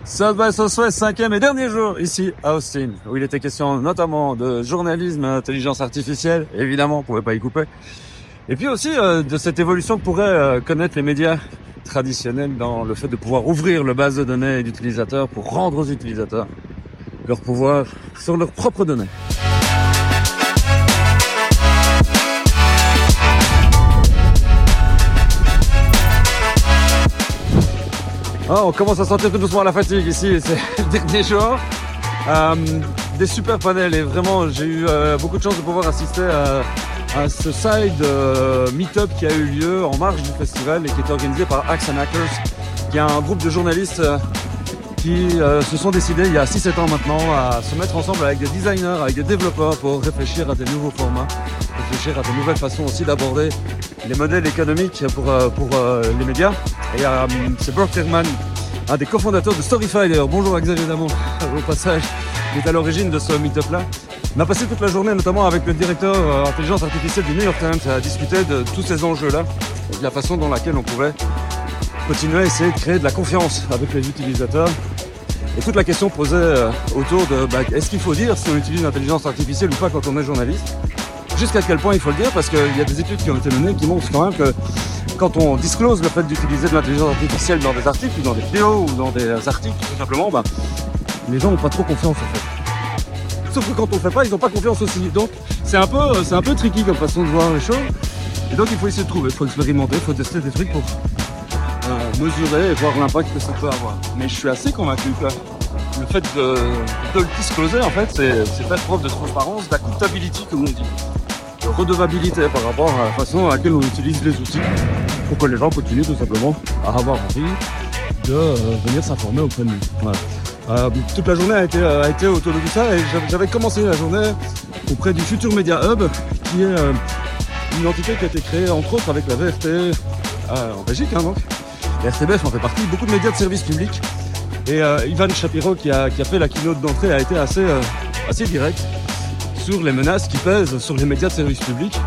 South by Southwest, 5e et dernier jour ici à Austin, où il était question notamment de journalisme, intelligence artificielle, évidemment, on pouvait pas y couper. Et puis aussi de cette évolution que pourraient connaître les médias traditionnels dans le fait de pouvoir ouvrir le base de données d'utilisateurs pour rendre aux utilisateurs leur pouvoir sur leurs propres données. On commence à sentir tout doucement la fatigue ici, c'est le dernier jour. Des super panels et vraiment j'ai eu beaucoup de chance de pouvoir assister à ce side meet-up qui a eu lieu en marge du festival et qui est organisé par Axe and Hackers, qui est un groupe de journalistes qui se sont décidés il y a 6-7 ans maintenant à se mettre ensemble avec des designers, avec des développeurs pour réfléchir à des nouveaux formats, réfléchir à de nouvelles façons aussi d'aborder les modèles économiques pour les médias. Et c'est Brock Herman, un des cofondateurs de Storify d'ailleurs. Bonjour à Xavier Damon, au passage, qui est à l'origine de ce meet-up là. On a passé toute la journée notamment avec le directeur intelligence artificielle du New York Times à discuter de tous ces enjeux là et de la façon dans laquelle on pouvait continuer à essayer de créer de la confiance avec les utilisateurs. Et toute la question posée autour de est-ce qu'il faut dire si on utilise l'intelligence artificielle ou pas quand on est journaliste? Jusqu'à quel point il faut le dire, parce qu'il y a des études qui ont été menées qui montrent quand même que quand on disclose le fait d'utiliser de l'intelligence artificielle dans des articles, ou dans des vidéos, ou dans des articles, tout simplement, les gens n'ont pas trop confiance en fait. Sauf que quand on le fait pas, ils n'ont pas confiance aussi. Donc c'est un peu tricky comme façon de voir les choses. Et donc il faut essayer de trouver, il faut expérimenter, il faut tester des trucs pour mesurer et voir l'impact que ça peut avoir. Mais je suis assez convaincu que le fait de le discloser, en fait, c'est faire preuve de transparence, d'accountability comme on dit, de redevabilité par rapport à la façon à laquelle on utilise les outils pour que les gens continuent tout simplement à avoir envie de venir s'informer auprès de nous. Voilà. Toute la journée a été autour de tout ça et j'avais commencé la journée auprès du Future Media Hub, qui est une entité qui a été créée entre autres avec la VRT en Belgique, donc. La RTBF en fait partie, beaucoup de médias de service public. Et Ivan Shapiro qui a fait la keynote d'entrée a été assez direct sur les menaces qui pèsent sur les médias de service public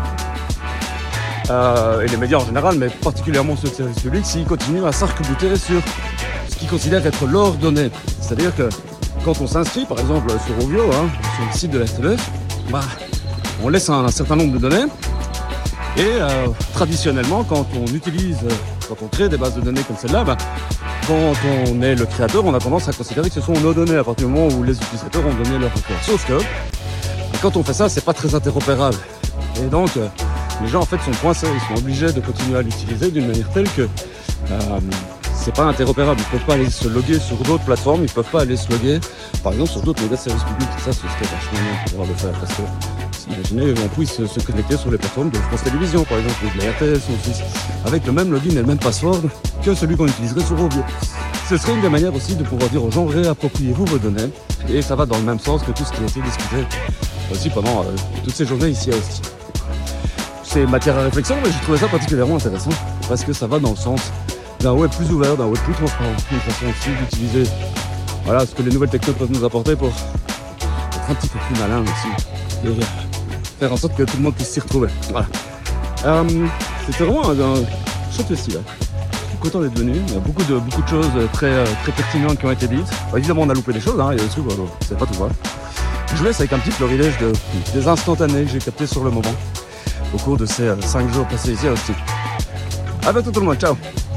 et les médias en général, mais particulièrement ceux de service public, s'ils continuent à s'arc-bouter sur ce qu'ils considèrent être leurs données. C'est-à-dire que quand on s'inscrit par exemple sur Ovio, sur le site de la RTBF, on laisse un certain nombre de données et traditionnellement quand on crée des bases de données comme celle-là, quand on est le créateur, on a tendance à considérer que ce sont nos données à partir du moment où les utilisateurs ont donné leur accord. Sauf que quand on fait ça, c'est pas très interopérable. Et donc, les gens en fait sont coincés, ils sont obligés de continuer à l'utiliser d'une manière telle que c'est pas interopérable. Ils peuvent pas aller se loguer sur d'autres plateformes, ils peuvent pas aller se loguer, par exemple, sur d'autres médias de service public. Ça, ce serait vachement bien de pouvoir le faire parce que imaginez, on puisse se connecter sur les plateformes de France Télévisions, par exemple, ou de la RTS, avec le même login et le même password que celui qu'on utiliserait sur Ovio. Ce serait une des manières aussi de pouvoir dire aux gens, réappropriez-vous vos données, et ça va dans le même sens que tout ce qui a été discuté aussi pendant toutes ces journées ici à Austin. C'est matière à réflexion, mais j'ai trouvé ça particulièrement intéressant, parce que ça va dans le sens d'un web plus ouvert, d'un web plus transparent, une façon aussi d'utiliser ce que les nouvelles technologies peuvent nous apporter pour être un petit peu plus malin aussi. Et faire en sorte que tout le monde puisse s'y retrouver. Voilà. C'était vraiment un chouette festival. Je suis content d'être venu. Il y a beaucoup de choses très pertinentes qui ont été dites. Évidemment, on a loupé des choses. Il y a des trucs, c'est pas tout voir. Je vous laisse avec un petit florilège des instantanés que j'ai captés sur le moment au cours de ces 5 jours passés ici à Austin. À bientôt tout le monde. Ciao.